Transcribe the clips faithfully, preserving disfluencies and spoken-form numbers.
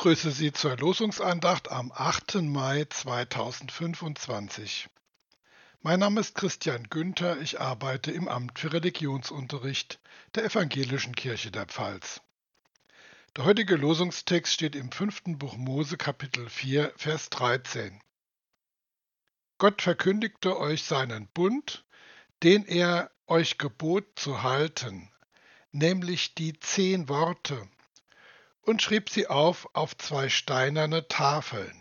begrüße Sie zur Losungsandacht am achten Mai zweitausendfünfundzwanzig. Mein Name ist Christian Günther, ich arbeite im Amt für Religionsunterricht der Evangelischen Kirche der Pfalz. Der heutige Losungstext steht im fünften Buch Mose, Kapitel vier, Vers dreizehn. Gott verkündigte euch seinen Bund, den er euch gebot zu halten, nämlich die zehn Worte, und schrieb sie auf auf zwei steinerne Tafeln.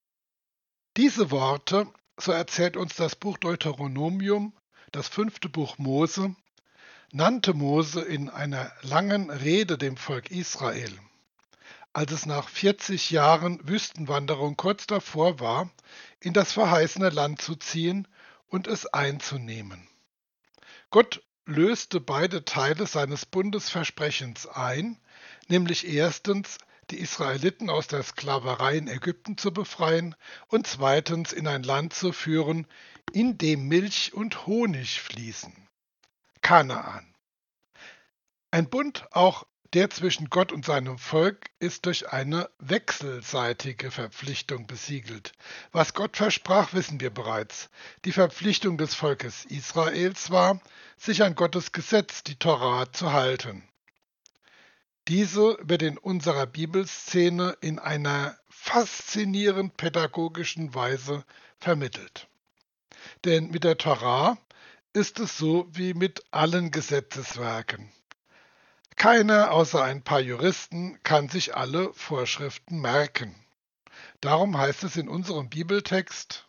Diese Worte, so erzählt uns das Buch Deuteronomium, das fünfte Buch Mose, nannte Mose in einer langen Rede dem Volk Israel, als es nach vierzig Jahren Wüstenwanderung kurz davor war, in das verheißene Land zu ziehen und es einzunehmen. Gott löste beide Teile seines Bundesversprechens ein, nämlich erstens die Israeliten aus der Sklaverei in Ägypten zu befreien und zweitens in ein Land zu führen, in dem Milch und Honig fließen. Kanaan. Ein Bund, auch der zwischen Gott und seinem Volk, ist durch eine wechselseitige Verpflichtung besiegelt. Was Gott versprach, wissen wir bereits. Die Verpflichtung des Volkes Israels war, sich an Gottes Gesetz, die Tora, zu halten. Diese wird in unserer Bibelszene in einer faszinierend pädagogischen Weise vermittelt. Denn mit der Tora ist es so wie mit allen Gesetzeswerken. Keiner außer ein paar Juristen kann sich alle Vorschriften merken. Darum heißt es in unserem Bibeltext: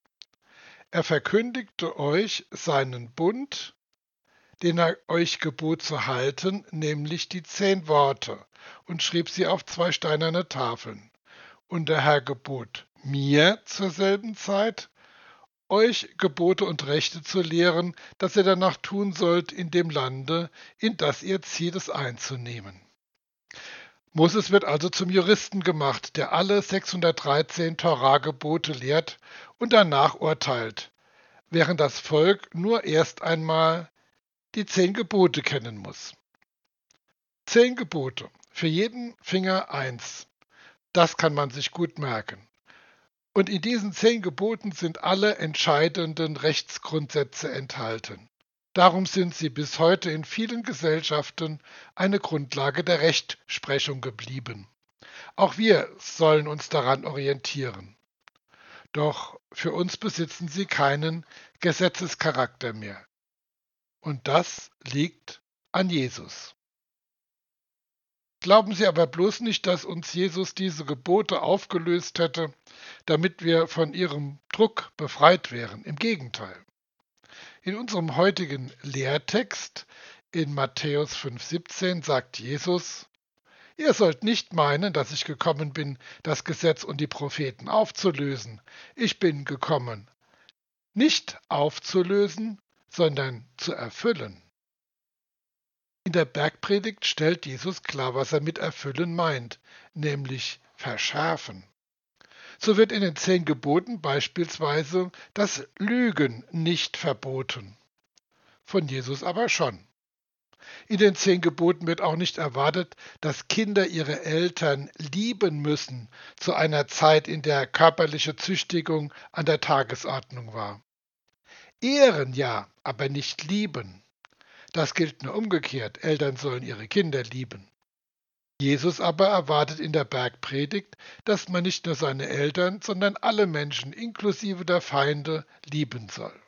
Er verkündigte euch seinen Bund, den er euch gebot zu halten, nämlich die zehn Worte, und schrieb sie auf zwei steinerne Tafeln. Und der Herr gebot mir zur selben Zeit, euch Gebote und Rechte zu lehren, dass ihr danach tun sollt in dem Lande, in das ihr zieht, es einzunehmen. Moses wird also zum Juristen gemacht, der alle sechshundertdreizehn Torah-Gebote lehrt und danach urteilt, während das Volk nur erst einmal die zehn Gebote kennen muss. Zehn Gebote, für jeden Finger eins. Das kann man sich gut merken. Und in diesen zehn Geboten sind alle entscheidenden Rechtsgrundsätze enthalten. Darum sind sie bis heute in vielen Gesellschaften eine Grundlage der Rechtsprechung geblieben. Auch wir sollen uns daran orientieren. Doch für uns besitzen sie keinen Gesetzescharakter mehr. Und das liegt an Jesus. Glauben Sie aber bloß nicht, dass uns Jesus diese Gebote aufgelöst hätte, damit wir von ihrem Druck befreit wären. Im Gegenteil. In unserem heutigen Lehrtext in Matthäus fünf siebzehn sagt Jesus: Ihr sollt nicht meinen, dass ich gekommen bin, das Gesetz und die Propheten aufzulösen. Ich bin gekommen, nicht aufzulösen, sondern zu erfüllen. In der Bergpredigt stellt Jesus klar, was er mit erfüllen meint, nämlich verschärfen. So wird in den zehn Geboten beispielsweise das Lügen nicht verboten, von Jesus aber schon. In den zehn Geboten wird auch nicht erwartet, dass Kinder ihre Eltern lieben müssen, zu einer Zeit, in der körperliche Züchtigung an der Tagesordnung war. Ehren ja, aber nicht lieben. Das gilt nur umgekehrt, Eltern sollen ihre Kinder lieben. Jesus aber erwartet in der Bergpredigt, dass man nicht nur seine Eltern, sondern alle Menschen, inklusive der Feinde, lieben soll.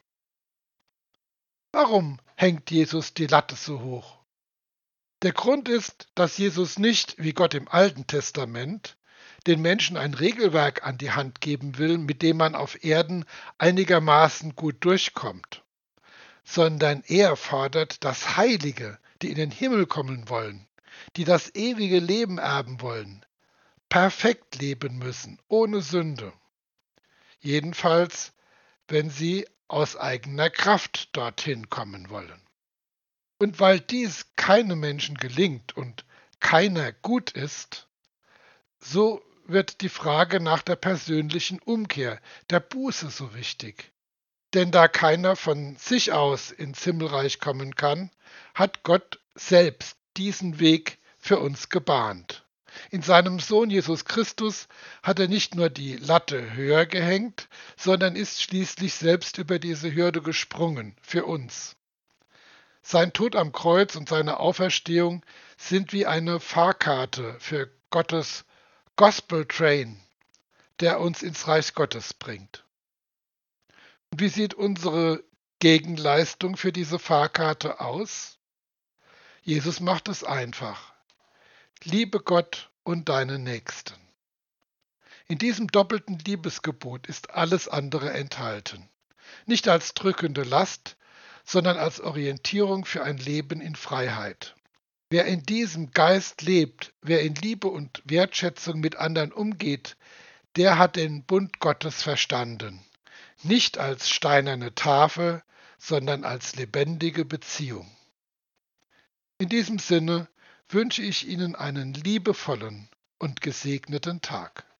Warum hängt Jesus die Latte so hoch? Der Grund ist, dass Jesus nicht, wie Gott im Alten Testament, den Menschen ein Regelwerk an die Hand geben will, mit dem man auf Erden einigermaßen gut durchkommt, sondern er fordert, dass Heilige, die in den Himmel kommen wollen, die das ewige Leben erben wollen, perfekt leben müssen, ohne Sünde. Jedenfalls, wenn sie aus eigener Kraft dorthin kommen wollen. Und weil dies keinem Menschen gelingt und keiner gut ist, so wird die Frage nach der persönlichen Umkehr, der Buße so wichtig. Denn da keiner von sich aus ins Himmelreich kommen kann, hat Gott selbst diesen Weg für uns gebahnt. In seinem Sohn Jesus Christus hat er nicht nur die Latte höher gehängt, sondern ist schließlich selbst über diese Hürde gesprungen für uns. Sein Tod am Kreuz und seine Auferstehung sind wie eine Fahrkarte für Gottes Gospel Train, der uns ins Reich Gottes bringt. Und wie sieht unsere Gegenleistung für diese Fahrkarte aus? Jesus macht es einfach. Liebe Gott und deinen Nächsten. In diesem doppelten Liebesgebot ist alles andere enthalten. Nicht als drückende Last, sondern als Orientierung für ein Leben in Freiheit. Wer in diesem Geist lebt, wer in Liebe und Wertschätzung mit anderen umgeht, der hat den Bund Gottes verstanden. Nicht als steinerne Tafel, sondern als lebendige Beziehung. In diesem Sinne wünsche ich Ihnen einen liebevollen und gesegneten Tag.